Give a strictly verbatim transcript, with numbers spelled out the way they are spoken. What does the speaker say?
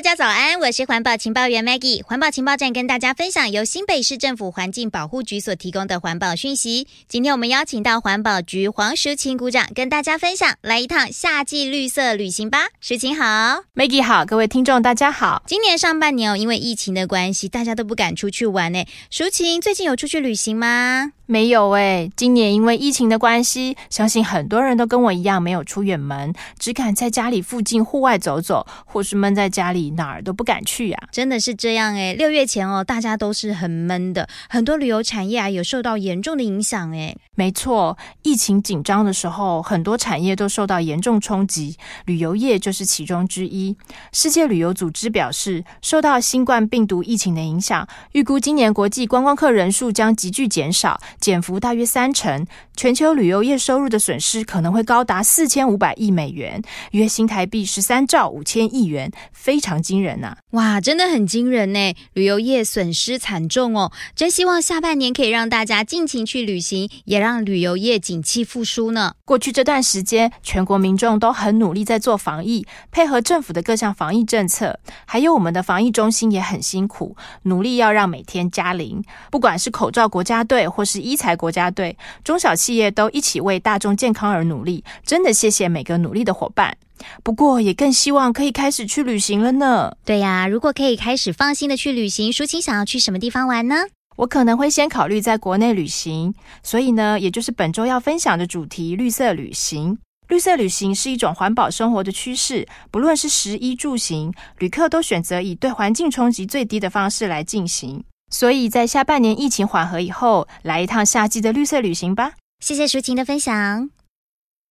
家早安，我是环保情报员 Maggie。环保情报站跟大家分享由新北市政府环境保护局所提供的环保讯息。今天我们邀请到环保局黄淑琴股长跟大家分享，来一趟夏季绿色旅行吧。淑琴好。 Maggie 好，各位听众大家好。 今年上半年哦，因为疫情的关系，大家都不敢出去玩耶。淑琴最近有出去旅行吗？ 没有耶，今年因为疫情的关系，相信很多人都跟我一样没有出远门，只敢在家里附近户外走走，或是闷在家里哪儿都不敢去啊。 真的是这样耶，六月前哦，大家都是很闷的，很多旅游产业啊有受到严重的影响耶。 没错，疫情紧张的时候，很多产业都受到严重冲击，旅游业就是其中之一。世界旅游组织表示，受到新冠病毒疫情的影响，预估今年国际观光客人数将急剧减少，减幅大约三成，全球旅游业收入的损失可能会高达四千五百亿美元，约新台币十三兆五千亿元，非常惊人啊！ 哇，真的很惊人呢，旅游业损失惨重哦。真希望下半年可以让大家尽情去旅行，也让旅游业景气复苏呢。 过去这段时间，全国民众都很努力在做防疫，配合政府的各项防疫政策，还有我们的防疫中心也很辛苦，努力要让每天加零。不管是口罩国家队或是医材国家队，中小企业都一起为大众健康而努力，真的谢谢每个努力的伙伴。不过也更希望可以开始去旅行了呢。 对呀，如果可以开始放心的去旅行，淑琴想要去什么地方玩呢？ 我可能会先考虑在国内旅行，所以呢，也就是本周要分享的主题——绿色旅行。绿色旅行是一种环保生活的趋势，不论是食衣住行，旅客都选择以对环境冲击最低的方式来进行。所以在下半年疫情缓和以后，来一趟夏季的绿色旅行吧。 谢谢淑琴的分享。